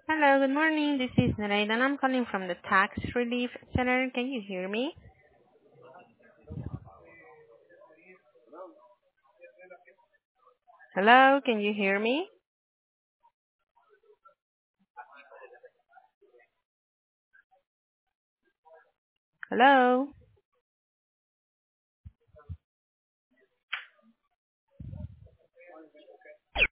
Hello, good morning. This is Narayana and I'm calling from the Tax Relief Center. Can you hear me? Hello, can you hear me? Hello?